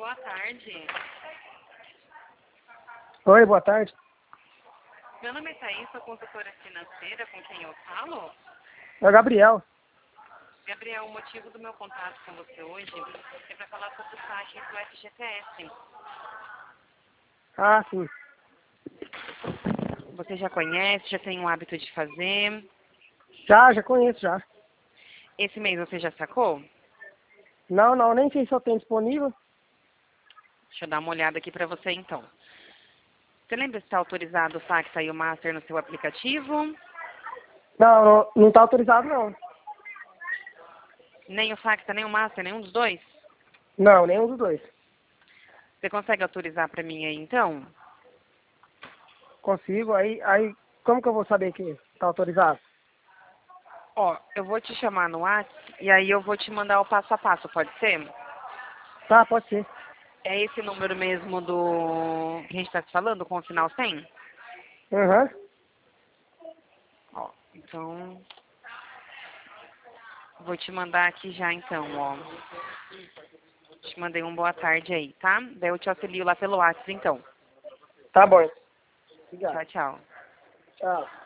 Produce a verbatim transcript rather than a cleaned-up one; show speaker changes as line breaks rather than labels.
boa tarde.
Oi, boa tarde.
Meu nome é Thaís, sou consultora financeira, com quem eu falo?
É o Gabriel.
Gabriel, o motivo do meu contato com você hoje é para falar sobre o saque do F G T S.
Ah, sim.
Você já conhece, já tem o hábito de fazer?
Já, já conheço, já.
Esse mês você já sacou?
Não, não, nem sei se eu tenho disponível.
Deixa eu dar uma olhada aqui para você então. Você lembra se está autorizado o Facta e o Master no seu aplicativo?
Não, não, não tá autorizado, não.
Nem o Facta, nem o Master, nenhum dos dois?
Não, nenhum dos dois.
Você consegue autorizar para mim aí então?
Consigo, aí, aí, como que eu vou saber que tá autorizado?
Ó, eu vou te chamar no WhatsApp e aí eu vou te mandar o passo a passo, pode ser?
Tá, pode ser.
É esse número mesmo do que a gente está te falando, com o final cem?
Aham.
Ó, então, vou te mandar aqui já então, ó. Te mandei um boa tarde aí, tá? Daí eu te auxilio lá pelo WhatsApp então.
Tá bom.
Tchau,
Obrigado.
tchau.
Tchau.